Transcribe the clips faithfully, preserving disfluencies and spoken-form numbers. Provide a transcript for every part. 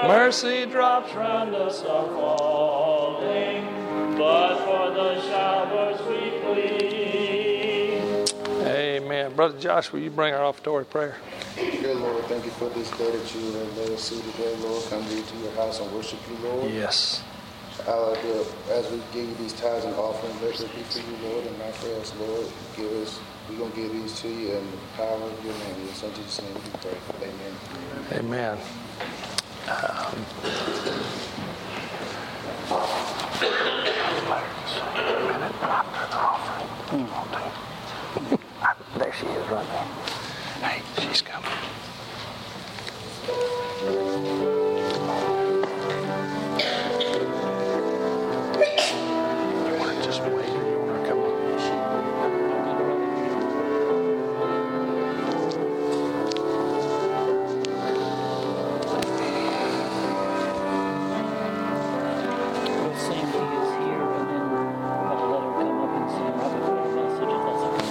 Mercy drops round us are falling, but for the showers we plead. Amen. Brother Josh, will you bring our offertory prayer? Dear Lord, thank you for this day that you have let us see today, Lord. Come into your house and worship you, Lord. Yes. Uh, as we give you these tithes and offerings, let it be for you, Lord, and not for us, Lord. Give us, we're going to give these to you in the power of your name. In Son Jesus' name we pray. Amen. Amen. Um, there she is right there. Hey, she's coming. You want to just wait or you want to come on? We'll sing He is here and then I'll let her come up and sing right before the message if that's okay.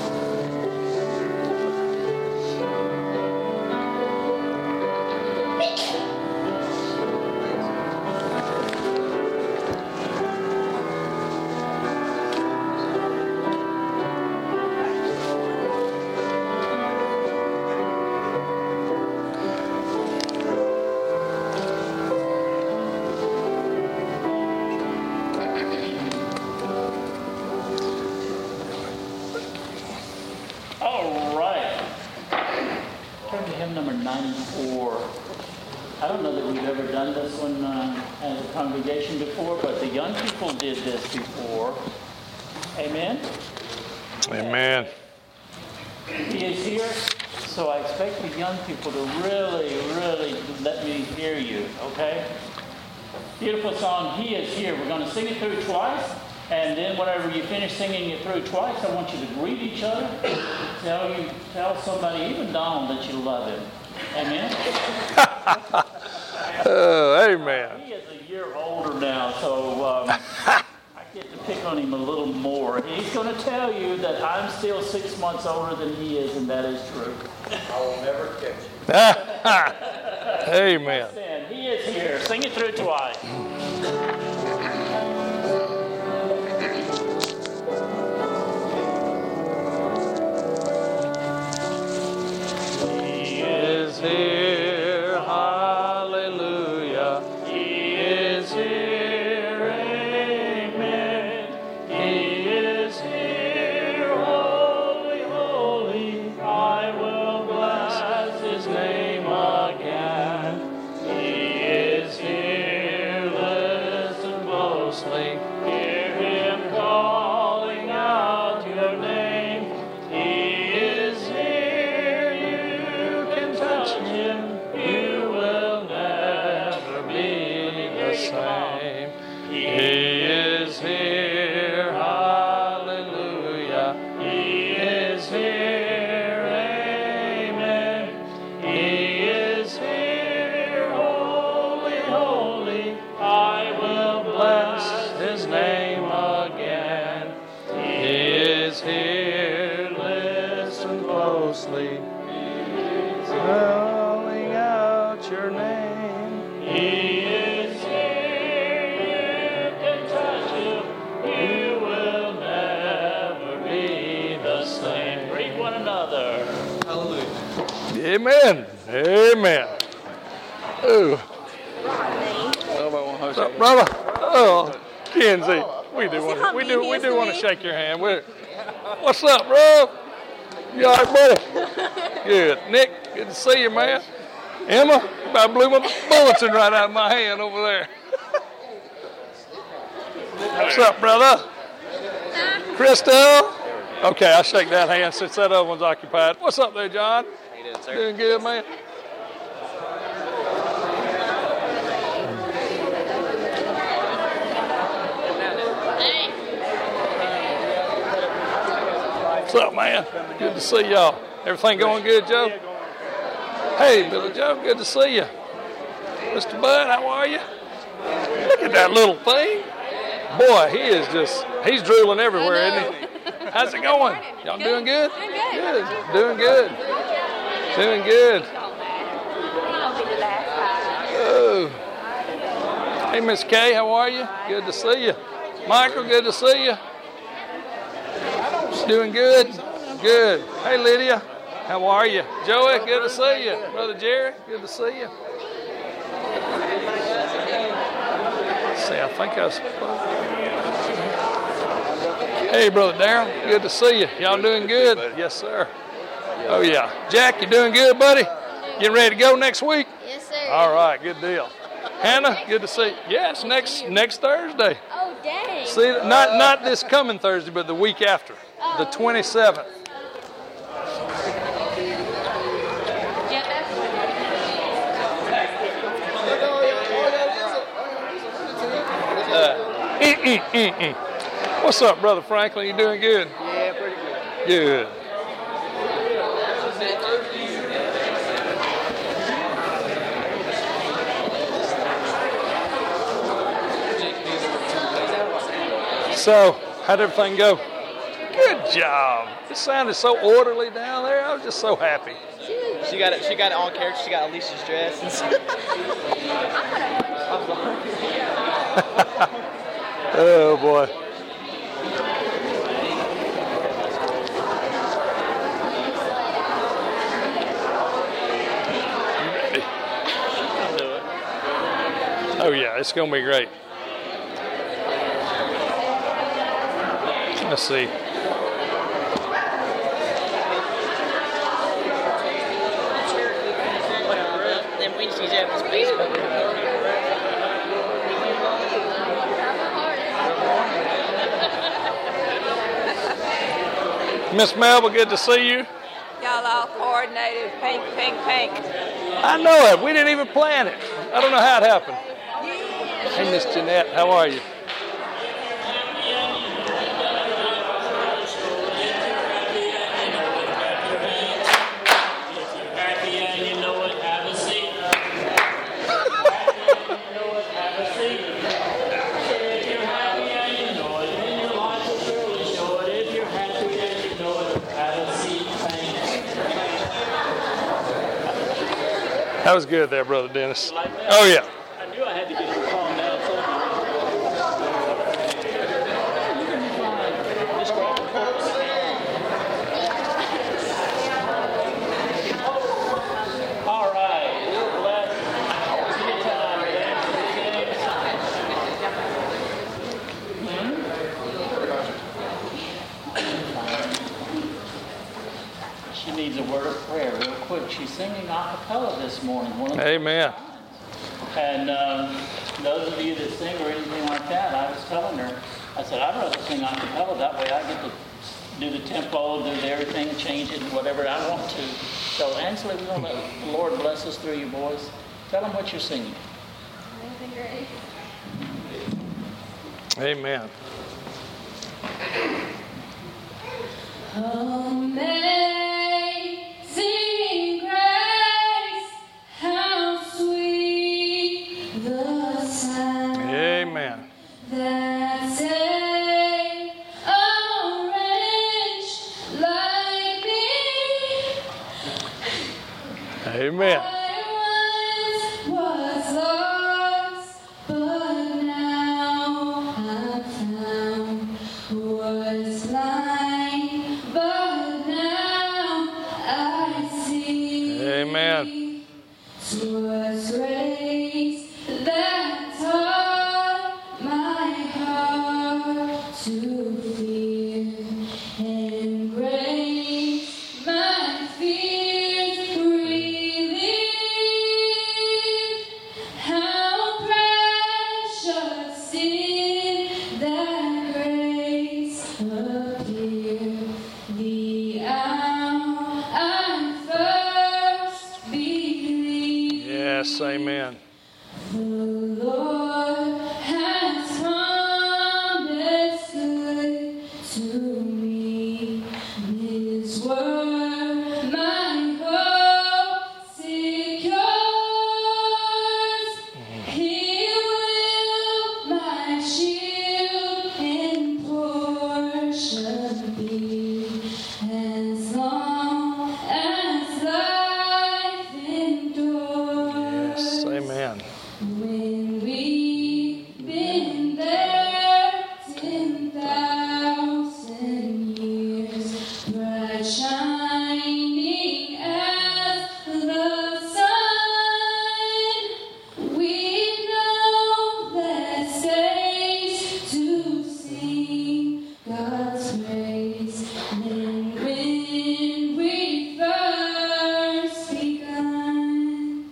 All right. Turn to hymn number ninety-four. I don't know that we've ever done this one uh, as a congregation before, but the young people did this before. Amen? Amen. He is here, so I expect the young people to really, really let me hear you, okay? Beautiful song, He is Here. We're going to sing it through twice, and then whenever you finish singing it through twice, I want you to greet each other. Tell you, tell somebody, even Donald, that you love him. Amen? Oh, amen. He is a year older now, so um, I get to pick on him a little more. He's going to tell you that I'm still six months older than he is, and that is true. I will never catch you. Amen. He is here. Sing it through twice. He is here, hallelujah. He is here, amen. He is here, holy, holy. I will bless his name again. He is here, listen closely. Hear him calling out your name. He is here, you can touch him. You will never be the same. He is here, hallelujah. He is here, amen. He is here, holy, holy. I will bless his name again. He is here, listen closely. Calling out your name. He is here, you can touch him. You will never be the same. Greet one another. Amen. Amen. Ooh. What's up, brother? Oh, Kenzie. We do want to, we do we do want to shake your hand. We're, what's up, bro? You all right, buddy? Good. Nick, good to see you, man. Emma, you about blew my bulletin right out of my hand over there. What's up, brother? Crystal? Okay, I'll shake that hand since that other one's occupied. What's up there, John? How you doing, sir? Doing good, man? What's up, man? Good to see y'all. Everything going good, Joe? Hey, Billy Joe, good to see you. Mister Bud, how are you? Look at that little thing. Boy, he is just, he's drooling everywhere, isn't he? How's it going? Y'all doing good? Good. Doing good. Doing good. Oh. Miss Kay, how are you? Good to see you. Michael, good to see you. Doing good? Good. Hey, Lydia, how are you? Joey, good to see you. Brother Jerry, good to see you. Let's see, I think I was supposed. Hey, Brother Darrell, good to see you. Y'all doing good? Yes, sir. Oh, yeah. Jack, you doing good, buddy? Getting ready to go next week? Yes, sir. All right, good deal. Hannah, good to see you. Yes, next next Thursday. Oh, dang. See, not not this coming Thursday, but the week after, the twenty-seventh. Yeah, that's Mm, mm, mm, mm. What's up, Brother Franklin? You doing good? Yeah, pretty good. Good. So, how'd everything go? Good job. It sounded so orderly down there. I was just so happy. She got it. She got it on character. She got Alicia's dress. Oh boy. Oh yeah, it's gonna be great. Let's see. Then we see Japanese baseball. Miss Melba, good to see you. Y'all all coordinated, pink, pink, pink. I know it. We didn't even plan it. I don't know how it happened. Hey, Miss Jeanette, how are you? That was good there, Brother Dennis. Oh, yeah. I knew I had to get it calmed down. All right. Let's get time. She needs a word of prayer real quick. She's singing a cappella this morning. One of the Amen. And um, those of you that sing or anything like that, I was telling her, I said, I'd rather sing a cappella. That way I get to do the tempo, do the everything, change it, whatever I want to. So, Ansley, we're going to let the Lord bless us through you boys. Tell them what you're singing. Amen. Amazing grace, how sweet the sound Amen. that saved a wretch like me. Amen. I once was lost, but now I'm found. Was blind, but now I see. Amen. 'Twas grace that taught my heart to fear, and grace my fears relieved. How precious in that grace appeared the hour I first believed. Yes, amen. The Lord has promised good to me. His word my hope secures. He will my shield and portion be, as long as life endures. Yes, amen. When we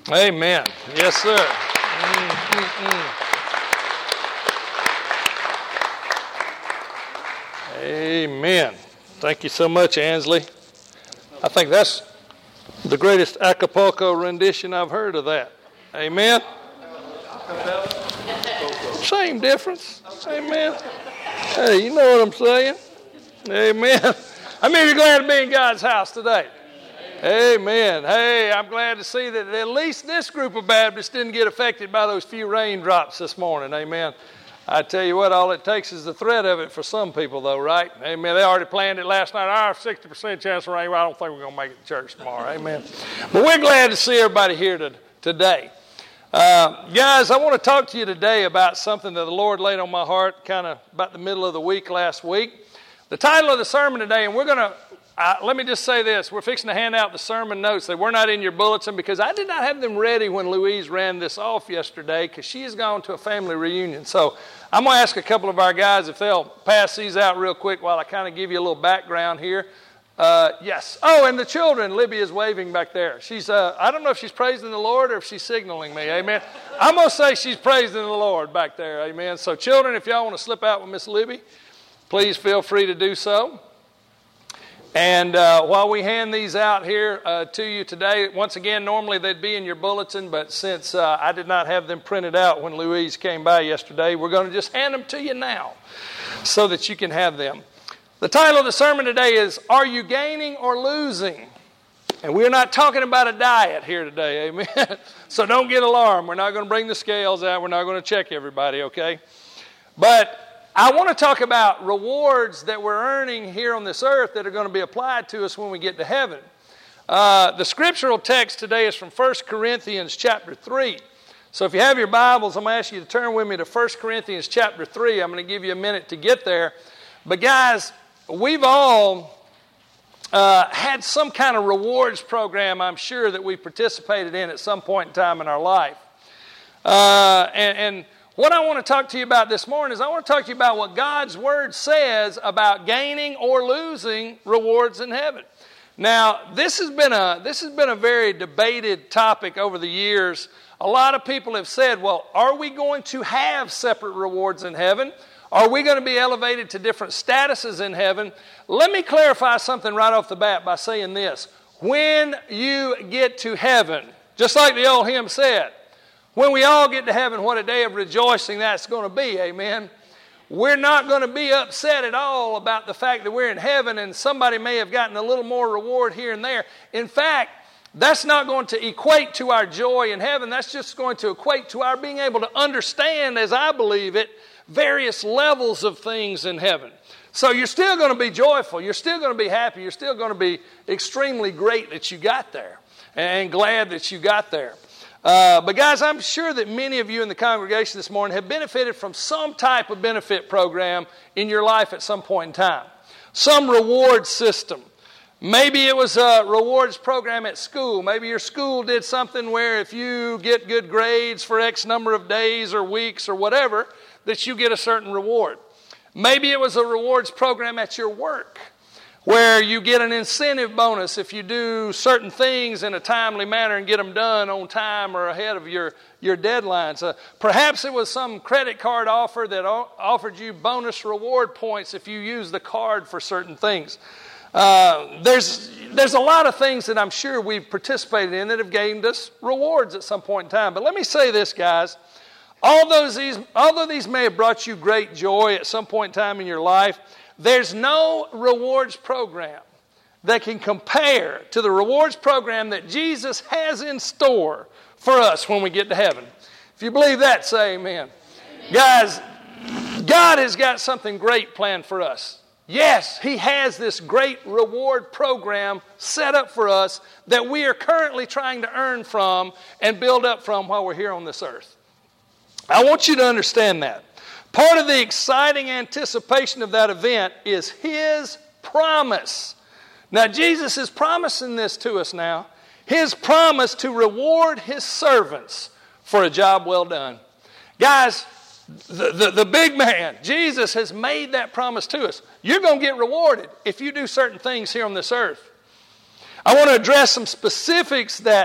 Amen. Yes, sir. Mm-mm-mm. Amen. Thank you so much, Ansley. I think that's the greatest Acapulco rendition I've heard of that. Amen. Same difference. Amen. Hey, you know what I'm saying? Amen. I mean, you're glad to be in God's house today. Amen. Hey, I'm glad to see that at least this group of Baptists didn't get affected by those few raindrops this morning. Amen. I tell you what, all it takes is the threat of it for some people, though, right? Amen. They already planned it last night. I have a sixty percent chance of rain. Well, I don't think we're going to make it to church tomorrow. Amen. But we're glad to see everybody here to, today. Uh, guys, I want to talk to you today about something that the Lord laid on my heart kind of about the middle of the week last week. The title of the sermon today, and we're going to, uh, let me just say this. We're fixing to hand out the sermon notes. They were not in your bulletin because I did not have them ready when Louise ran this off yesterday because she has gone to a family reunion. So I'm going to ask a couple of our guys if they'll pass these out real quick while I kind of give you a little background here. Uh, yes. Oh, and the children, Libby is waving back there. She's, uh, I don't know if she's praising the Lord or if she's signaling me. Amen. I'm going to say she's praising the Lord back there. Amen. So children, if y'all want to slip out with Miss Libby, please feel free to do so. And uh, while we hand these out here uh, to you today, once again, normally they'd be in your bulletin, but since uh, I did not have them printed out when Louise came by yesterday, we're going to just hand them to you now so that you can have them. The title of the sermon today is, Are You Gaining or Losing? And we're not talking about a diet here today, amen? So don't get alarmed. We're not going to bring the scales out. We're not going to check everybody, okay? But I want to talk about rewards that we're earning here on this earth that are going to be applied to us when we get to heaven. Uh, the scriptural text today is from First Corinthians chapter three. So if you have your Bibles, I'm going to ask you to turn with me to First Corinthians chapter three. I'm going to give you a minute to get there. But guys, we've all uh, had some kind of rewards program, I'm sure, that we participated in at some point in time in our life. Uh, and, and what I want to talk to you about this morning is I want to talk to you about what God's Word says about gaining or losing rewards in heaven. Now, this has been a this has been a very debated topic over the years. A lot of people have said, well, are we going to have separate rewards in heaven? Are we going to be elevated to different statuses in heaven? Let me clarify something right off the bat by saying this. When you get to heaven, just like the old hymn said, when we all get to heaven, what a day of rejoicing that's going to be, amen. We're not going to be upset at all about the fact that we're in heaven and somebody may have gotten a little more reward here and there. In fact, that's not going to equate to our joy in heaven. That's just going to equate to our being able to understand, as I believe it, various levels of things in heaven. So you're still going to be joyful. You're still going to be happy. You're still going to be extremely great that you got there and glad that you got there. Uh, but guys, I'm sure that many of you in the congregation this morning have benefited from some type of benefit program in your life at some point in time. Some reward system. Maybe it was a rewards program at school. Maybe your school did something where if you get good grades for X number of days or weeks or whatever, that you get a certain reward. Maybe it was a rewards program at your work where you get an incentive bonus if you do certain things in a timely manner and get them done on time or ahead of your, your deadlines. Uh, perhaps it was some credit card offer that o- offered you bonus reward points if you use the card for certain things. Uh, there's, there's a lot of things that I'm sure we've participated in that have gained us rewards at some point in time. But let me say this, guys. Although these, although these may have brought you great joy at some point in time in your life, there's no rewards program that can compare to the rewards program that Jesus has in store for us when we get to heaven. If you believe that, say amen. Amen. Guys, God has got something great planned for us. Yes, He has this great reward program set up for us that we are currently trying to earn from and build up from while we're here on this earth. I want you to understand that. Part of the exciting anticipation of that event is His promise. Now, Jesus is promising this to us now. His promise to reward His servants for a job well done. Guys, the, the, the big man, Jesus, has made that promise to us. You're going to get rewarded if you do certain things here on this earth. I want to address some specifics that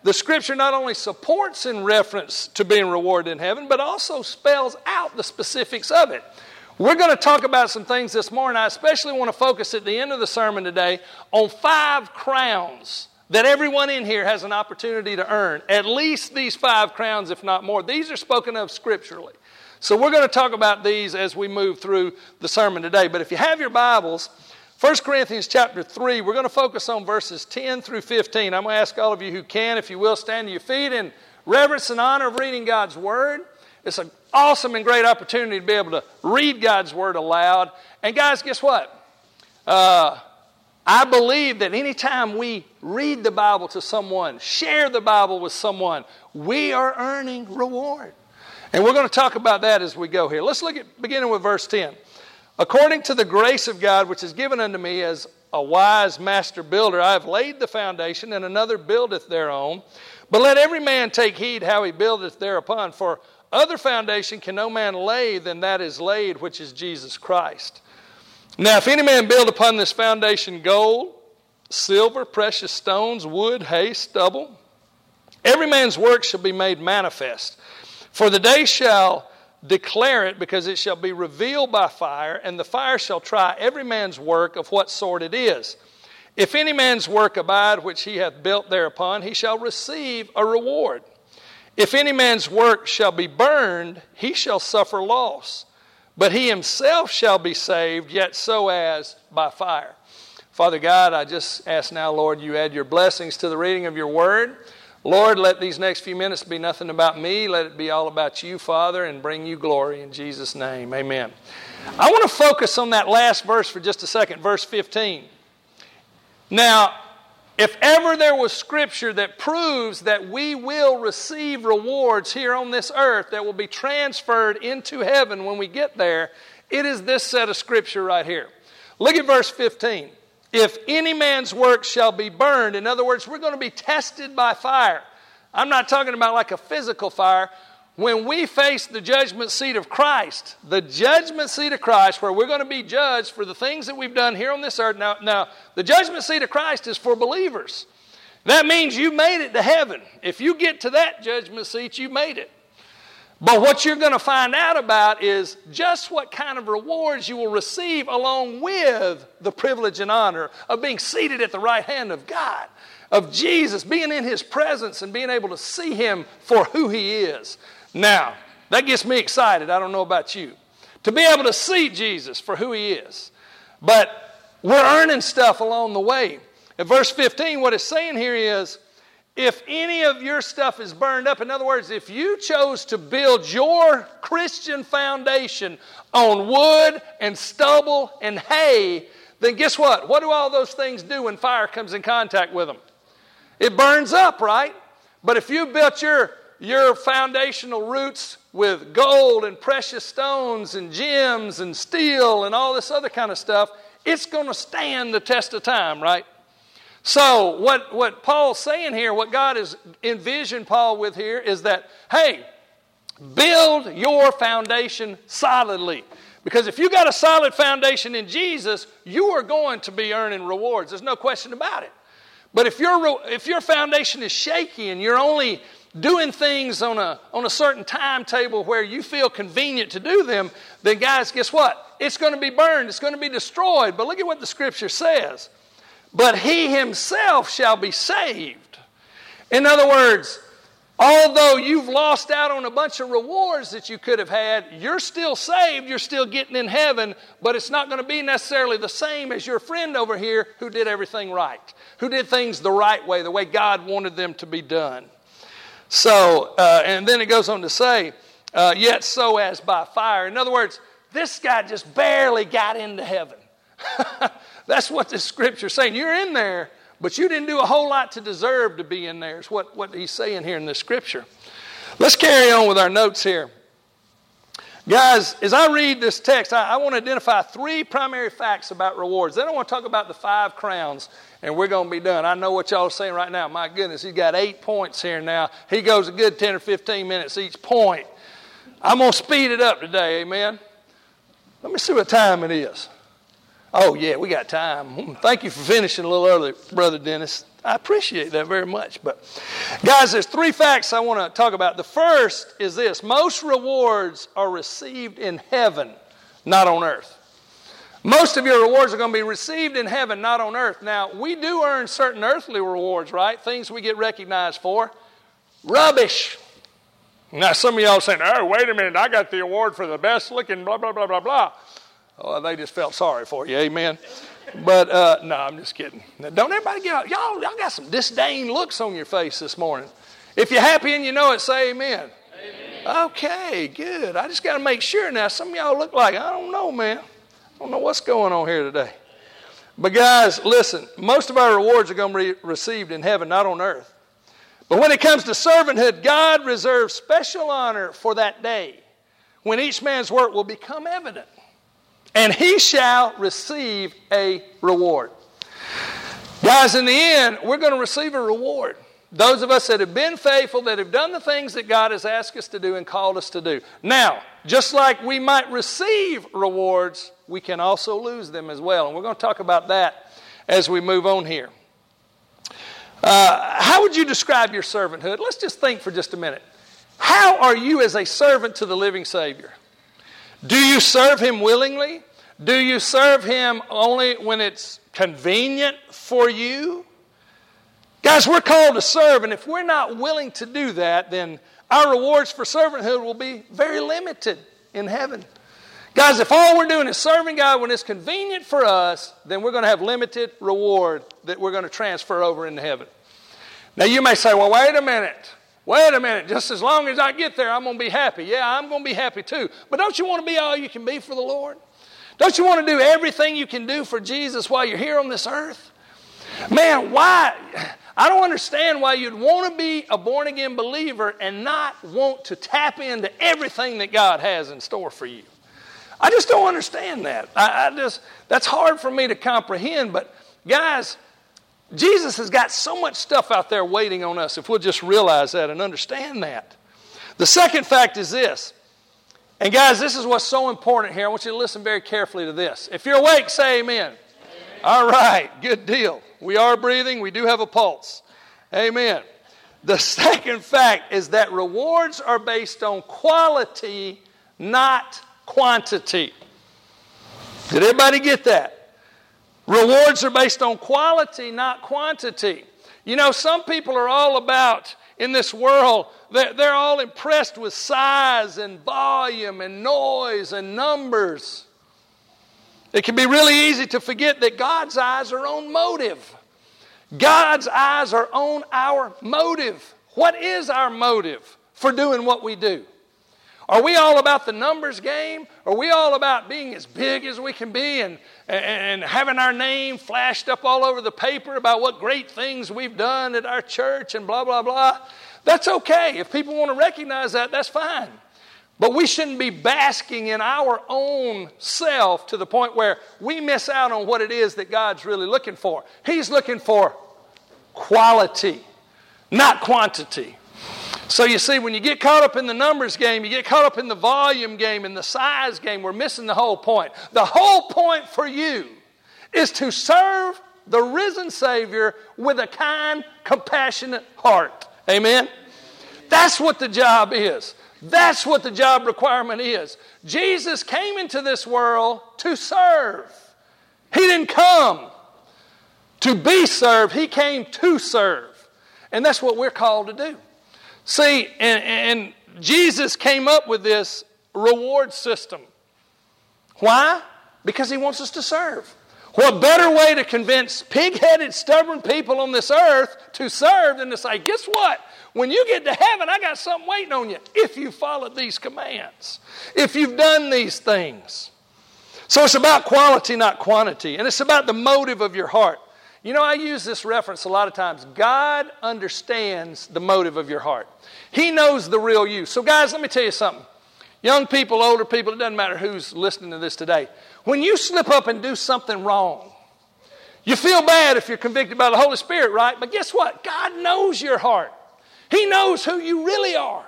the Scripture not only supports in reference to being rewarded in heaven, but also spells out the specifics of it. We're going to talk about some things this morning. I especially want to focus at the end of the sermon today on five crowns that everyone in here has an opportunity to earn. At least these five crowns, if not more. These are spoken of scripturally. So we're going to talk about these as we move through the sermon today. But if you have your Bibles, First Corinthians chapter three, we're going to focus on verses ten through fifteen. I'm going to ask all of you who can, if you will, stand to your feet in reverence and honor of reading God's Word. It's an awesome and great opportunity to be able to read God's Word aloud. And guys, guess what? Uh... I believe that anytime we read the Bible to someone, share the Bible with someone, we are earning reward. And we're going to talk about that as we go here. Let's look at beginning with verse ten. According to the grace of God which is given unto me as a wise master builder, I have laid the foundation, and another buildeth thereon. But let every man take heed how he buildeth thereupon. For other foundation can no man lay than that is laid, which is Jesus Christ. Now, if any man build upon this foundation gold, silver, precious stones, wood, hay, stubble, every man's work shall be made manifest. For the day shall declare it, because it shall be revealed by fire, and the fire shall try every man's work of what sort it is. If any man's work abide which he hath built thereupon, he shall receive a reward. If any man's work shall be burned, he shall suffer loss. But he himself shall be saved, yet so as by fire. Father God, I just ask now, Lord, you add your blessings to the reading of your word. Lord, let these next few minutes be nothing about me. Let it be all about you, Father, and bring you glory in Jesus' name. Amen. I want to focus on that last verse for just a second, verse fifteen. Now, if ever there was scripture that proves that we will receive rewards here on this earth that will be transferred into heaven when we get there, it is this set of scripture right here. Look at verse fifteen. If any man's work shall be burned, in other words, we're going to be tested by fire. I'm not talking about like a physical fire. When we face the judgment seat of Christ, the judgment seat of Christ, where we're going to be judged for the things that we've done here on this earth. Now, now, the judgment seat of Christ is for believers. That means you made it to heaven. If you get to that judgment seat, you made it. But what you're going to find out about is just what kind of rewards you will receive along with the privilege and honor of being seated at the right hand of God, of Jesus, being in His presence and being able to see Him for who He is. Now, that gets me excited. I don't know about you. To be able to see Jesus for who He is. But we're earning stuff along the way. In verse fifteen, what it's saying here is, if any of your stuff is burned up, in other words, if you chose to build your Christian foundation on wood and stubble and hay, then guess what? What do all those things do when fire comes in contact with them? It burns up, right? But if you built your your foundational roots with gold and precious stones and gems and steel and all this other kind of stuff, it's going to stand the test of time, right? So what, what Paul's saying here, what God has envisioned Paul with here is that, hey, build your foundation solidly. Because if you got a solid foundation in Jesus, you are going to be earning rewards. There's no question about it. But if your if your foundation is shaky and you're only doing things on a, on a certain timetable where you feel convenient to do them, then guys, guess what? It's going to be burned. It's going to be destroyed. But look at what the Scripture says. But he himself shall be saved. In other words, although you've lost out on a bunch of rewards that you could have had, you're still saved, you're still getting in heaven, but it's not going to be necessarily the same as your friend over here who did everything right, who did things the right way, the way God wanted them to be done. So, uh, and then it goes on to say, uh, yet so as by fire. In other words, this guy just barely got into heaven. That's what the Scripture's saying. You're in there, but you didn't do a whole lot to deserve to be in there, is what, what he's saying here in this Scripture. Let's carry on with our notes here. Guys, as I read this text, I, I want to identify three primary facts about rewards. Then I want to talk about the five crowns, and we're going to be done. I know what y'all are saying right now. My goodness, he's got eight points here now. He goes a good ten or fifteen minutes each point. I'm going to speed it up today, amen? Let me see what time it is. Oh, yeah, we got time. Thank you for finishing a little early, Brother Dennis. I appreciate that very much. But, guys, there's three facts I want to talk about. The first is this. Most rewards are received in heaven, not on earth. Most of your rewards are going to be received in heaven, not on earth. Now, we do earn certain earthly rewards, right? Things we get recognized for. Rubbish. Now, some of y'all saying, oh, wait a minute, I got the award for the best looking, blah, blah, blah, blah, blah. Oh, they just felt sorry for you, amen. But, uh, no, I'm just kidding. Now, don't everybody get out. Y'all, y'all got some disdain looks on your face this morning. If you're happy and you know it, say amen. Amen. Okay, good. I just got to make sure now. Some of y'all look like, I don't know, man. I don't know what's going on here today. But, guys, listen, most of our rewards are going to be received in heaven, not on earth. But when it comes to servanthood, God reserves special honor for that day when each man's work will become evident. And he shall receive a reward. Guys, in the end, we're going to receive a reward. Those of us that have been faithful, that have done the things that God has asked us to do and called us to do. Now, just like we might receive rewards, we can also lose them as well. And we're going to talk about that as we move on here. Uh, how would you describe your servanthood? Let's just think for just a minute. How are you as a servant to the living Savior? Do you serve Him willingly? Do you serve Him only when it's convenient for you? Guys, we're called to serve, and if we're not willing to do that, then our rewards for servanthood will be very limited in heaven. Guys, if all we're doing is serving God when it's convenient for us, then we're going to have limited reward that we're going to transfer over into heaven. Now, you may say, well, wait a minute. Wait a minute. Just as long as I get there, I'm going to be happy. Yeah, I'm going to be happy too. But don't you want to be all you can be for the Lord? Don't you want to do everything you can do for Jesus while you're here on this earth? Man, why? I don't understand why you'd want to be a born-again believer and not want to tap into everything that God has in store for you. I just don't understand that. I, I just that's hard for me to comprehend. But guys, Jesus has got so much stuff out there waiting on us if we'll just realize that and understand that. The second fact is this. And guys, this is what's so important here. I want you to listen very carefully to this. If you're awake, say amen. Amen. All right, good deal. We are breathing. We do have a pulse. Amen. The second fact is that rewards are based on quality, not quantity. Did everybody get that? Rewards are based on quality, not quantity. You know, some people are all about, in this world, they're, they're all impressed with size and volume and noise and numbers. It can be really easy to forget that God's eyes are on motive. God's eyes are on our motive. What is our motive for doing what we do? Are we all about the numbers game? Are we all about being as big as we can be and, and having our name flashed up all over the paper about what great things we've done at our church and blah, blah, blah? That's okay. If people want to recognize that, that's fine. But we shouldn't be basking in our own self to the point where we miss out on what it is that God's really looking for. He's looking for quality, not quantity. So you see, when you get caught up in the numbers game, you get caught up in the volume game and the size game, we're missing the whole point. The whole point for you is to serve the risen Savior with a kind, compassionate heart. Amen? That's what the job is. That's what the job requirement is. Jesus came into this world to serve. He didn't come to be served. He came to serve. And that's what we're called to do. See, and, and Jesus came up with this reward system. Why? Because He wants us to serve. What better way to convince pig-headed, stubborn people on this earth to serve than to say, guess what? When you get to heaven, I got something waiting on you if you followed these commands, if you've done these things. So it's about quality, not quantity, and it's about the motive of your heart. You know, I use this reference a lot of times. God understands the motive of your heart. He knows the real you. So guys, let me tell you something. Young people, older people, it doesn't matter who's listening to this today. When you slip up and do something wrong, you feel bad if you're convicted by the Holy Spirit, right? But guess what? God knows your heart. He knows who you really are.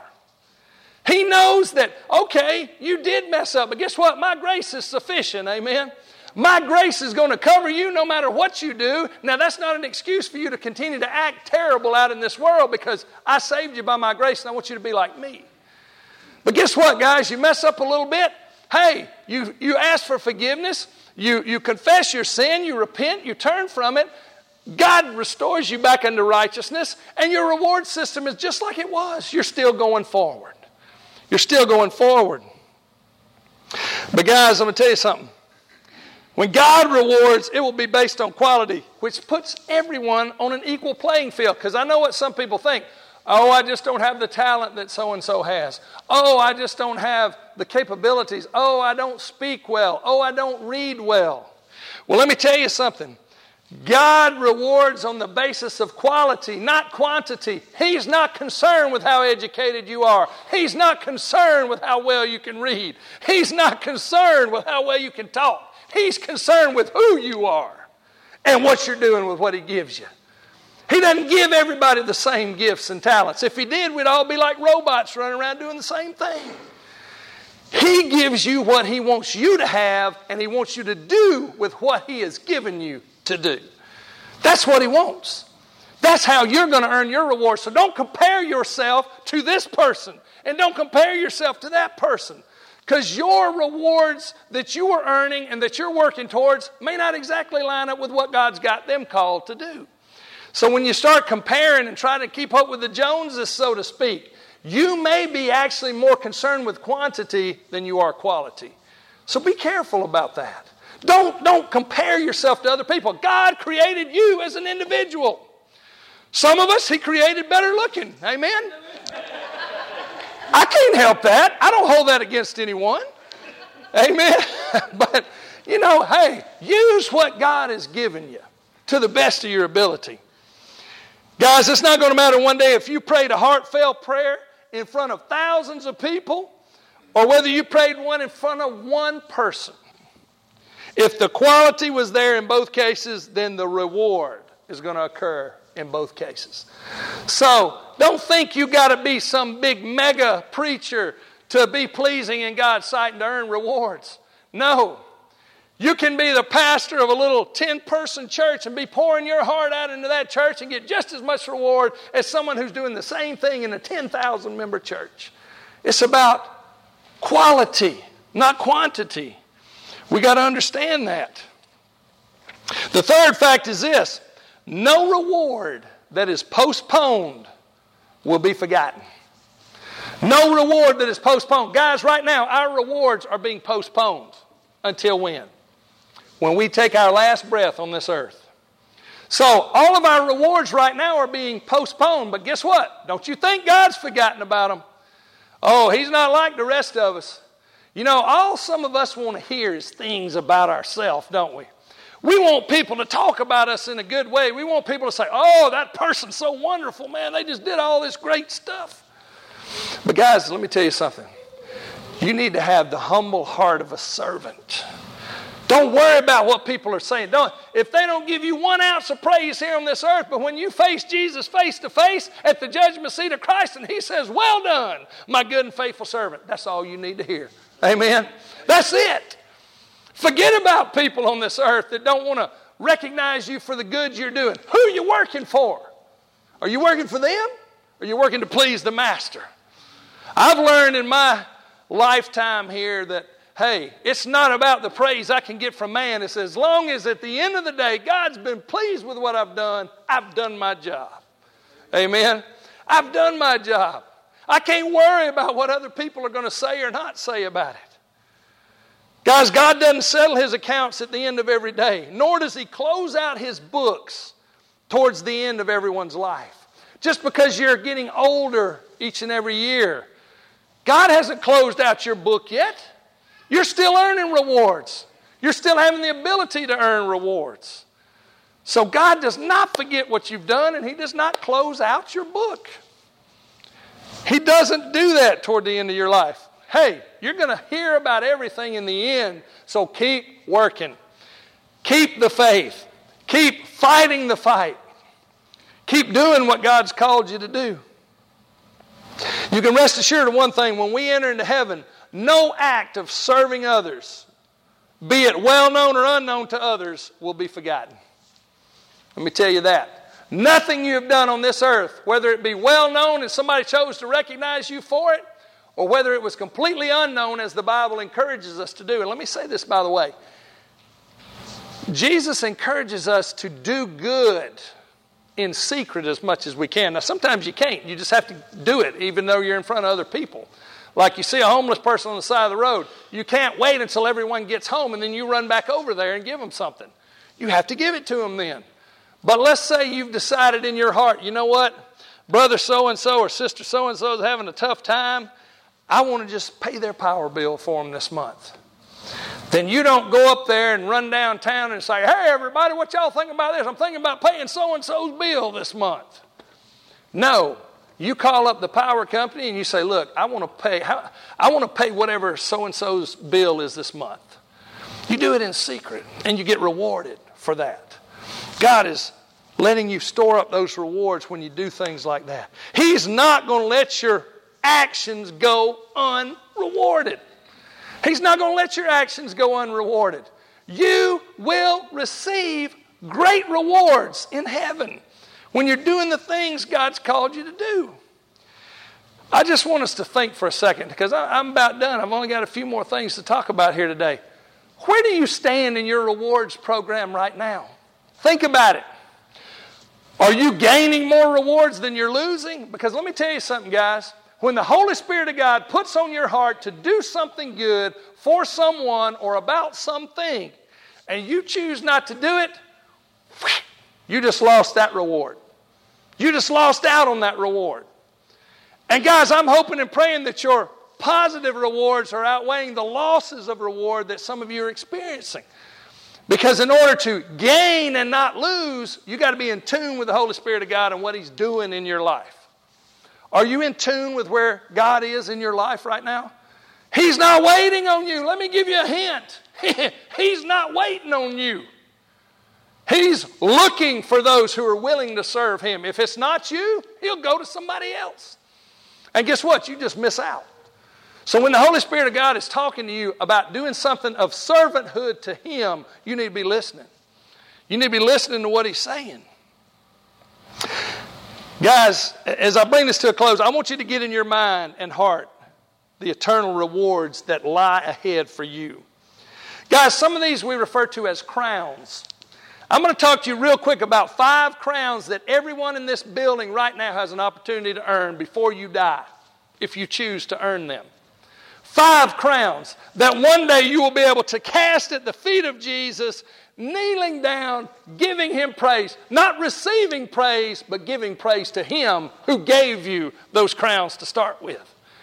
He knows that, okay, you did mess up, but guess what? My grace is sufficient, amen? My grace is going to cover you no matter what you do. Now, that's not an excuse for you to continue to act terrible out in this world, because I saved you by my grace and I want you to be like me. But guess what, guys? You mess up a little bit. Hey, you, you ask for forgiveness. You, you confess your sin. You repent. You turn from it. God restores you back into righteousness. And your reward system is just like it was. You're still going forward. You're still going forward. But guys, I'm going to tell you something. When God rewards, it will be based on quality, which puts everyone on an equal playing field. Because I know what some people think. Oh, I just don't have the talent that so-and-so has. Oh, I just don't have the capabilities. Oh, I don't speak well. Oh, I don't read well. Well, let me tell you something. God rewards on the basis of quality, not quantity. He's not concerned with how educated you are. He's not concerned with how well you can read. He's not concerned with how well you can talk. He's concerned with who you are and what you're doing with what He gives you. He doesn't give everybody the same gifts and talents. If He did, we'd all be like robots running around doing the same thing. He gives you what He wants you to have, and He wants you to do with what He has given you to do. That's what He wants. That's how you're going to earn your reward. So don't compare yourself to this person, and don't compare yourself to that person. Because your rewards that you are earning and that you're working towards may not exactly line up with what God's got them called to do. So when you start comparing and trying to keep up with the Joneses, so to speak, you may be actually more concerned with quantity than you are quality. So be careful about that. Don't, don't compare yourself to other people. God created you as an individual. Some of us He created better looking. Amen? I can't help that. I don't hold that against anyone. Amen? But, you know, hey, use what God has given you to the best of your ability. Guys, it's not going to matter one day if you prayed a heartfelt prayer in front of thousands of people or whether you prayed one in front of one person. If the quality was there in both cases, then the reward is going to occur in both cases. So don't think you got to be some big mega preacher to be pleasing in God's sight and to earn rewards. No. You can be the pastor of a little ten-person church and be pouring your heart out into that church and get just as much reward as someone who's doing the same thing in a ten thousand member church. It's about quality, not quantity. We got to understand that. The third fact is this. No reward that is postponed will be forgotten. No reward that is postponed. Guys, right now, our rewards are being postponed. Until when? When we take our last breath on this earth. So all of our rewards right now are being postponed. But guess what? Don't you think God's forgotten about them? Oh, He's not like the rest of us. You know, all some of us want to hear is things about ourselves, don't we? We want people to talk about us in a good way. We want people to say, oh, that person's so wonderful, man. They just did all this great stuff. But guys, let me tell you something. You need to have the humble heart of a servant. Don't worry about what people are saying. Don't, if they don't give you one ounce of praise here on this earth, but when you face Jesus face to face at the judgment seat of Christ and He says, well done, my good and faithful servant, that's all you need to hear. Amen? That's it. Forget about people on this earth that don't want to recognize you for the good you're doing. Who are you working for? Are you working for them? Or are you working to please the master? I've learned in my lifetime here that, hey, it's not about the praise I can get from man. It's as long as at the end of the day, God's been pleased with what I've done, I've done my job. Amen? I've done my job. I can't worry about what other people are going to say or not say about it. Guys, God doesn't settle His accounts at the end of every day, nor does He close out His books towards the end of everyone's life. Just because you're getting older each and every year, God hasn't closed out your book yet. You're still earning rewards. You're still having the ability to earn rewards. So God does not forget what you've done, and He does not close out your book. He doesn't do that toward the end of your life. Hey, you're going to hear about everything in the end, so keep working. Keep the faith. Keep fighting the fight. Keep doing what God's called you to do. You can rest assured of one thing. When we enter into heaven, no act of serving others be it well known or unknown to others, will be forgotten. Let me tell you that. Nothing you have done on this earth, whether it be well known and somebody chose to recognize you for it, or whether it was completely unknown as the Bible encourages us to do. And let me say this, by the way. Jesus encourages us to do good in secret as much as we can. Now, sometimes you can't. You just have to do it, even though you're in front of other people. Like you see a homeless person on the side of the road. You can't wait until everyone gets home and then you run back over there and give them something. You have to give it to them then. But let's say you've decided in your heart, you know what? Brother so-and-so or sister so-and-so is having a tough time. I want to just pay their power bill for them this month. Then you don't go up there and run downtown and say, hey, everybody, what y'all think about this? I'm thinking about paying so-and-so's bill this month. No. You call up the power company and you say, look, I want to pay, I want to pay whatever so-and-so's bill is this month. You do it in secret and you get rewarded for that. God is letting you store up those rewards when you do things like that. He's not going to let your actions go unrewarded. He's not going to let your actions go unrewarded. You will receive great rewards in heaven when you're doing the things God's called you to do. I just want us to think for a second, because I'm about done. I've only got a few more things to talk about here today. Where do you stand in your rewards program right now? Think about it. Are you gaining more rewards than you're losing? Because let me tell you something, guys. When the Holy Spirit of God puts on your heart to do something good for someone or about something, and you choose not to do it, you just lost that reward. You just lost out on that reward. And guys, I'm hoping and praying that your positive rewards are outweighing the losses of reward that some of you are experiencing. Because in order to gain and not lose, you got to be in tune with the Holy Spirit of God and what He's doing in your life. Are you in tune with where God is in your life right now? He's not waiting on you. Let me give you a hint. He's not waiting on you. He's looking for those who are willing to serve Him. If it's not you, He'll go to somebody else. And guess what? You just miss out. So when the Holy Spirit of God is talking to you about doing something of servanthood to Him, you need to be listening. You need to be listening to what He's saying. Guys, as I bring this to a close, I want you to get in your mind and heart the eternal rewards that lie ahead for you. Guys, some of these we refer to as crowns. I'm going to talk to you real quick about five crowns that everyone in this building right now has an opportunity to earn before you die, if you choose to earn them. Five crowns that one day you will be able to cast at the feet of Jesus, kneeling down, giving Him praise. Not receiving praise, but giving praise to Him who gave you those crowns to start with.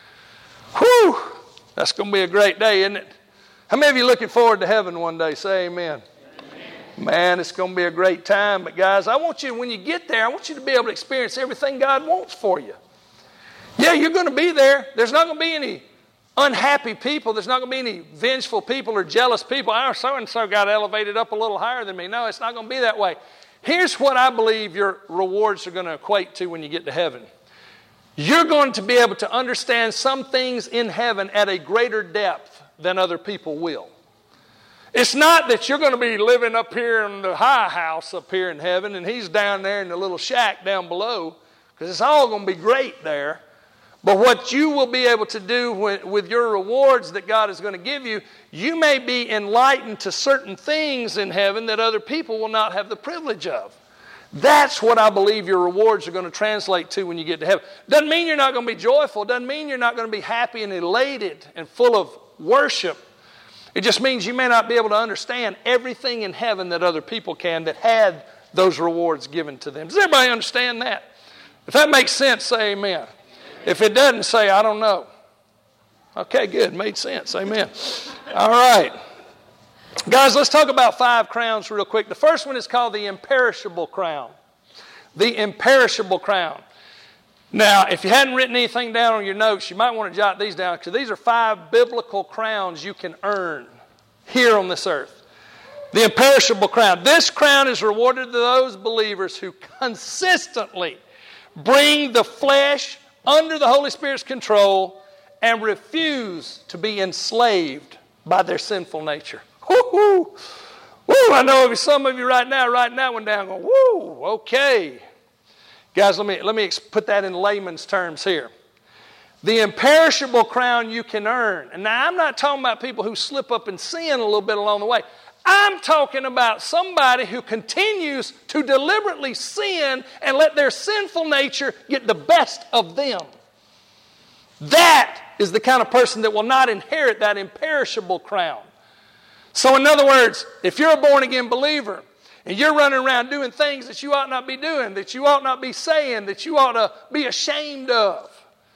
Whew! That's going to be a great day, isn't it? How many of you looking forward to heaven one day? Say amen. Amen. Man, it's going to be a great time. But guys, I want you, when you get there, I want you to be able to experience everything God wants for you. Yeah, you're going to be there. There's not going to be any unhappy people. There's not going to be any vengeful people or jealous people. Oh, so-and-so got elevated up a little higher than me. No, it's not going to be that way. Here's what I believe your rewards are going to equate to when you get to heaven. You're going to be able to understand some things in heaven at a greater depth than other people will. It's not that you're going to be living up here in the high house up here in heaven and He's down there in the little shack down below, because it's all going to be great there. But what you will be able to do with, with your rewards that God is going to give you, you may be enlightened to certain things in heaven that other people will not have the privilege of. That's what I believe your rewards are going to translate to when you get to heaven. Doesn't mean you're not going to be joyful. Doesn't mean you're not going to be happy and elated and full of worship. It just means you may not be able to understand everything in heaven that other people can that had those rewards given to them. Does everybody understand that? If that makes sense, say amen. If it doesn't, say, I don't know. Okay, good. Made sense. Amen. All right. Guys, let's talk about five crowns real quick. The first one is called the imperishable crown. The imperishable crown. Now, if you hadn't written anything down on your notes, you might want to jot these down, because these are five biblical crowns you can earn here on this earth. The imperishable crown. This crown is rewarded to those believers who consistently bring the flesh under the Holy Spirit's control and refuse to be enslaved by their sinful nature. Whew. Woo! Woo! I know some of you right now writing that one down going, woo, okay. Guys, let me, let me put that in layman's terms here. The imperishable crown you can earn. And now I'm not talking about people who slip up and sin a little bit along the way. I'm talking about somebody who continues to deliberately sin and let their sinful nature get the best of them. That is the kind of person that will not inherit that imperishable crown. So in other words, if you're a born-again believer and you're running around doing things that you ought not be doing, that you ought not be saying, that you ought to be ashamed of,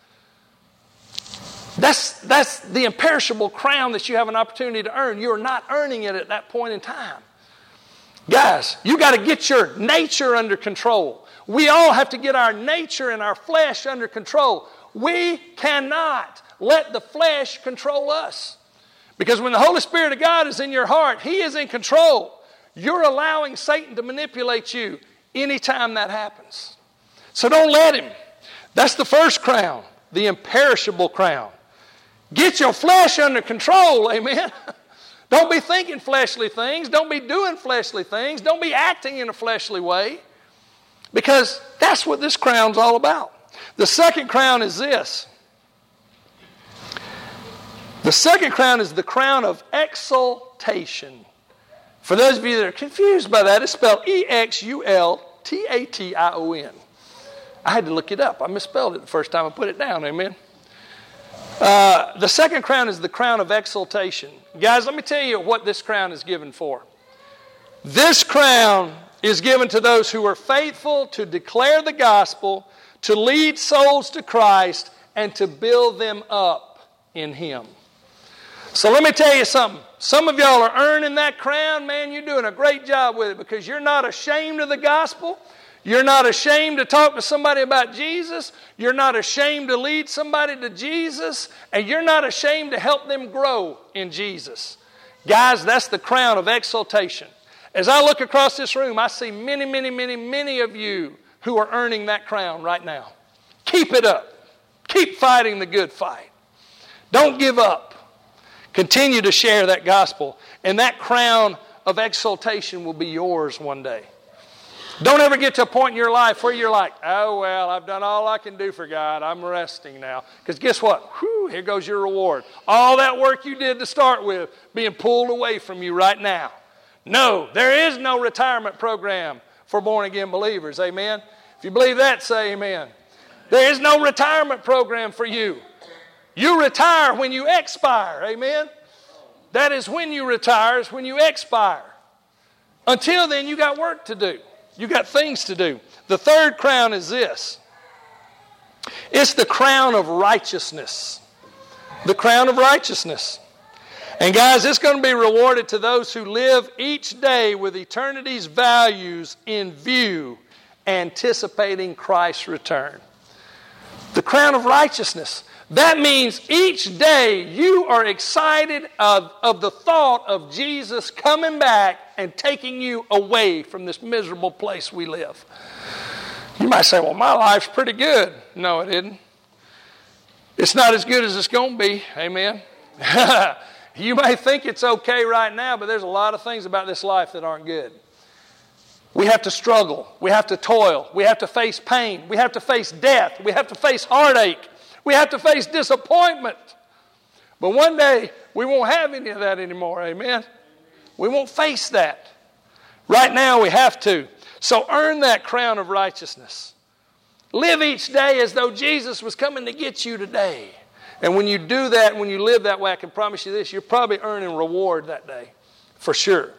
That's, that's the imperishable crown that you have an opportunity to earn. You're not earning it at that point in time. Guys, you got to get your nature under control. We all have to get our nature and our flesh under control. We cannot let the flesh control us. Because when the Holy Spirit of God is in your heart, He is in control. You're allowing Satan to manipulate you anytime that happens. So don't let him. That's the first crown, the imperishable crown. Get your flesh under control, amen. Don't be thinking fleshly things. Don't be doing fleshly things. Don't be acting in a fleshly way. Because that's what this crown's all about. The second crown is this. The second crown is the crown of exaltation. For those of you that are confused by that, it's spelled E X U L T A T I O N. I had to look it up. I misspelled it the first time I put it down, amen. Uh, the second crown is the crown of exaltation. Guys, let me tell you what this crown is given for. This crown is given to those who are faithful to declare the gospel, to lead souls to Christ, and to build them up in Him. So let me tell you something. Some of y'all are earning that crown. Man, you're doing a great job with it because you're not ashamed of the gospel. You're not ashamed to talk to somebody about Jesus. You're not ashamed to lead somebody to Jesus. And you're not ashamed to help them grow in Jesus. Guys, that's the crown of exaltation. As I look across this room, I see many, many, many, many of you who are earning that crown right now. Keep it up. Keep fighting the good fight. Don't give up. Continue to share that gospel. And that crown of exaltation will be yours one day. Don't ever get to a point in your life where you're like, oh, well, I've done all I can do for God. I'm resting now. Because guess what? Whew, here goes your reward. All that work you did to start with being pulled away from you right now. No, there is no retirement program for born-again believers. Amen? If you believe that, say amen. There is no retirement program for you. You retire when you expire. Amen? That is when you retire, is when you expire. Until then, you got work to do. You got things to do. The third crown is this. It's the crown of righteousness. The crown of righteousness. And guys, it's going to be rewarded to those who live each day with eternity's values in view, anticipating Christ's return. The crown of righteousness. That means each day you are excited of, of the thought of Jesus coming back and taking you away from this miserable place we live. You might say, well, my life's pretty good. No, it isn't. It's not as good as it's going to be. Amen. You may think it's okay right now, but there's a lot of things about this life that aren't good. We have to struggle. We have to toil. We have to face pain. We have to face death. We have to face heartache. We have to face disappointment. But one day, we won't have any of that anymore. Amen? We won't face that. Right now, we have to. So earn that crown of righteousness. Live each day as though Jesus was coming to get you today. And when you do that, when you live that way, I can promise you this, you're probably earning reward that day. For sure.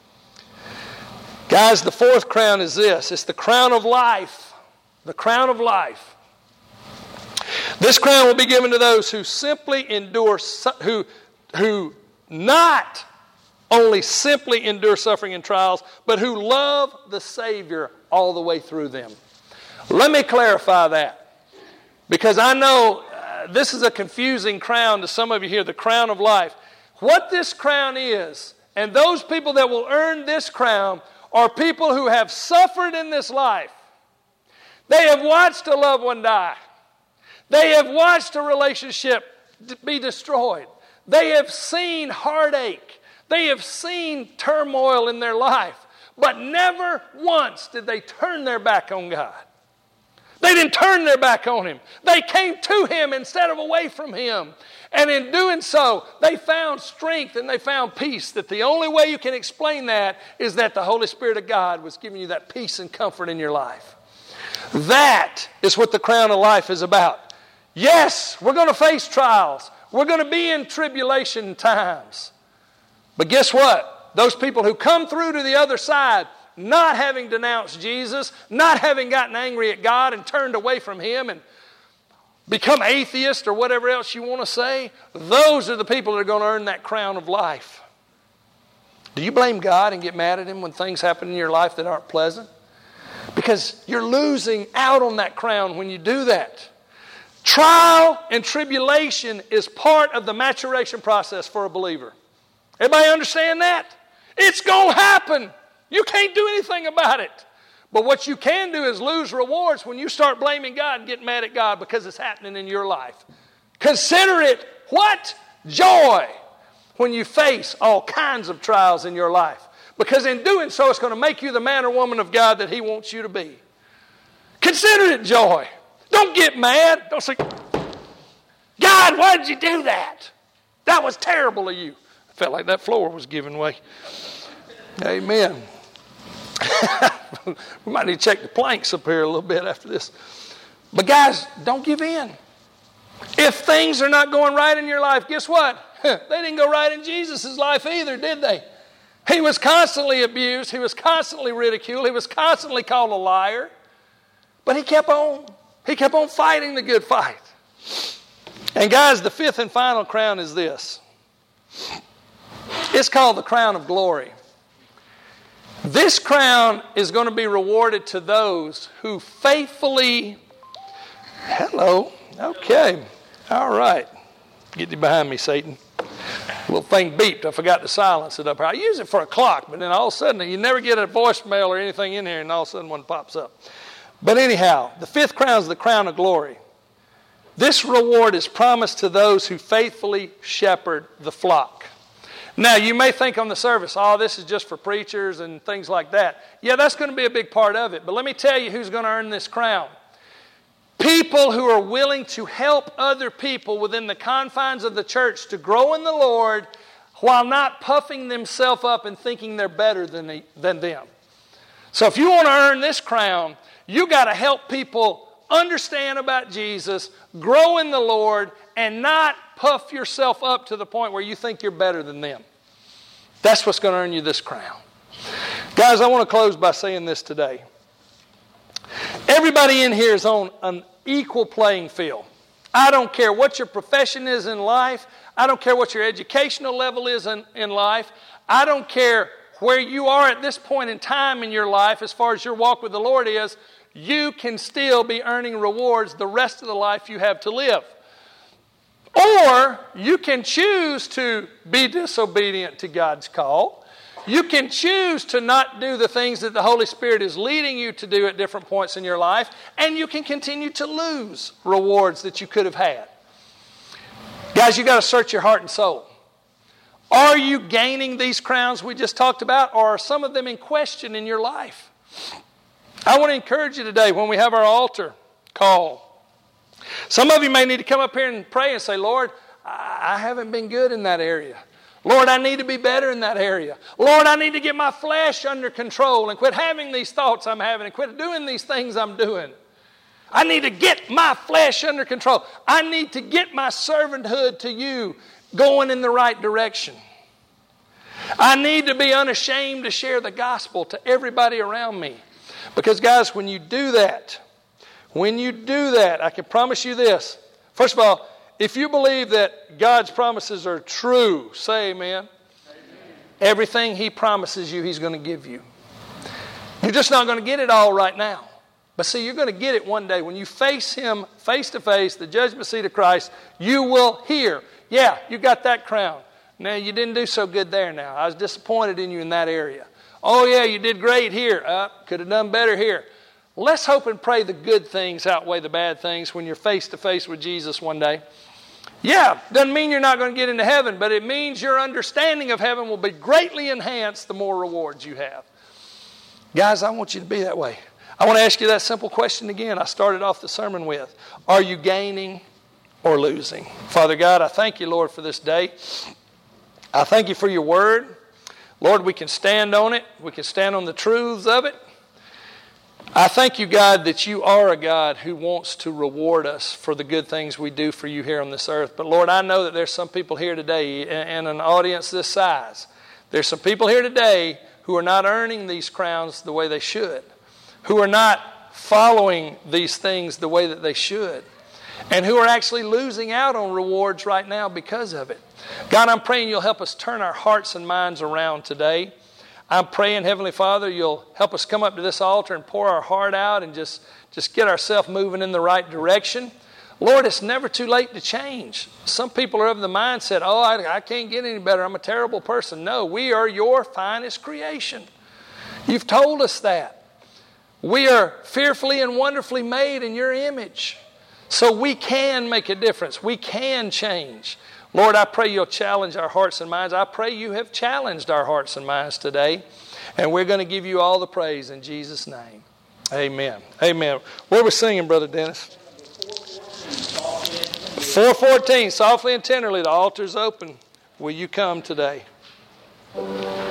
Guys, the fourth crown is this. It's the crown of life. The crown of life. This crown will be given to those who simply endure, who, who not only simply endure suffering and trials, but who love the Savior all the way through them. Let me clarify that. Because I know uh, this is a confusing crown to some of you here, the crown of life. What this crown is, and those people that will earn this crown, are people who have suffered in this life. They have watched a loved one die. They have watched a relationship be destroyed. They have seen heartache. They have seen turmoil in their life, but never once did they turn their back on God. They didn't turn their back on Him. They came to Him instead of away from Him. And in doing so, they found strength and they found peace. That the only way you can explain that is that the Holy Spirit of God was giving you that peace and comfort in your life. That is what the crown of life is about. Yes, we're going to face trials. We're going to be in tribulation times. But guess what? Those people who come through to the other side, not having denounced Jesus, not having gotten angry at God and turned away from Him and become atheist or whatever else you want to say, those are the people that are going to earn that crown of life. Do you blame God and get mad at Him when things happen in your life that aren't pleasant? Because you're losing out on that crown when you do that. Trial and tribulation is part of the maturation process for a believer. Everybody understand that? It's going to happen. You can't do anything about it. But what you can do is lose rewards when you start blaming God and getting mad at God because it's happening in your life. Consider it what? Joy when you face all kinds of trials in your life. Because in doing so, it's going to make you the man or woman of God that He wants you to be. Consider it joy. Don't get mad. Don't say, God, why did you do that? That was terrible of you. I felt like that floor was giving way. Amen. We might need to check the planks up here a little bit after this. But guys, don't give in. If things are not going right in your life, guess what? They didn't go right in Jesus' life either, did they? He was constantly abused. He was constantly ridiculed. He was constantly called a liar. But he kept on. He kept on fighting the good fight. And guys, the fifth and final crown is this. It's called the crown of glory. This crown is going to be rewarded to those who faithfully... Hello. Okay. All right. Get you behind me, Satan. Little thing beeped. I forgot to silence it up here. I use it for a clock, but then all of a sudden, you never get a voicemail or anything in here, and all of a sudden one pops up. But anyhow, the fifth crown is the crown of glory. This reward is promised to those who faithfully shepherd the flock. Now, you may think on the service, oh, this is just for preachers and things like that. Yeah, that's going to be a big part of it. But let me tell you who's going to earn this crown. People who are willing to help other people within the confines of the church to grow in the Lord while not puffing themselves up and thinking they're better than, they, than them. So if you want to earn this crown, you got to help people understand about Jesus, grow in the Lord, and not puff yourself up to the point where you think you're better than them. That's what's going to earn you this crown. Guys, I want to close by saying this today. Everybody in here is on an equal playing field. I don't care what your profession is in life. I don't care what your educational level is in, in life. I don't care where you are at this point in time in your life as far as your walk with the Lord is. You can still be earning rewards the rest of the life you have to live. Or you can choose to be disobedient to God's call. You can choose to not do the things that the Holy Spirit is leading you to do at different points in your life, and you can continue to lose rewards that you could have had. Guys, you've got to search your heart and soul. Are you gaining these crowns we just talked about, or are some of them in question in your life? I want to encourage you today when we have our altar call. Some of you may need to come up here and pray and say, Lord, I haven't been good in that area. Lord, I need to be better in that area. Lord, I need to get my flesh under control and quit having these thoughts I'm having and quit doing these things I'm doing. I need to get my flesh under control. I need to get my servanthood to you going in the right direction. I need to be unashamed to share the gospel to everybody around me. Because guys, when you do that, when you do that, I can promise you this. First of all, if you believe that God's promises are true, say amen. Amen. Everything He promises you, He's going to give you. You're just not going to get it all right now. But see, you're going to get it one day. When you face Him face to face, the judgment seat of Christ, you will hear, yeah, you got that crown. Now, you didn't do so good there now. I was disappointed in you in that area. Oh, yeah, you did great here. Uh, could have done better here. Let's hope and pray the good things outweigh the bad things when you're face to face with Jesus one day. Yeah, doesn't mean you're not going to get into heaven, but it means your understanding of heaven will be greatly enhanced the more rewards you have. Guys, I want you to be that way. I want to ask you that simple question again I started off the sermon with. Are you gaining or losing? Father God, I thank you, Lord, for this day. I thank you for your word. Lord, we can stand on it. We can stand on the truths of it. I thank you, God, that you are a God who wants to reward us for the good things we do for you here on this earth. But Lord, I know that there's some people here today in an audience this size. There's some people here today who are not earning these crowns the way they should, who are not following these things the way that they should, and who are actually losing out on rewards right now because of it. God, I'm praying you'll help us turn our hearts and minds around today. I'm praying, Heavenly Father, you'll help us come up to this altar and pour our heart out and just, just get ourselves moving in the right direction. Lord, it's never too late to change. Some people are of the mindset, oh, I, I can't get any better. I'm a terrible person. No, we are your finest creation. You've told us that. We are fearfully and wonderfully made in your image. So we can make a difference. We can change. Lord, I pray you'll challenge our hearts and minds. I pray you have challenged our hearts and minds today. And we're going to give you all the praise in Jesus' name. Amen. Amen. What are we singing, Brother Dennis? four fourteen, softly and tenderly, the altar's open. Will you come today?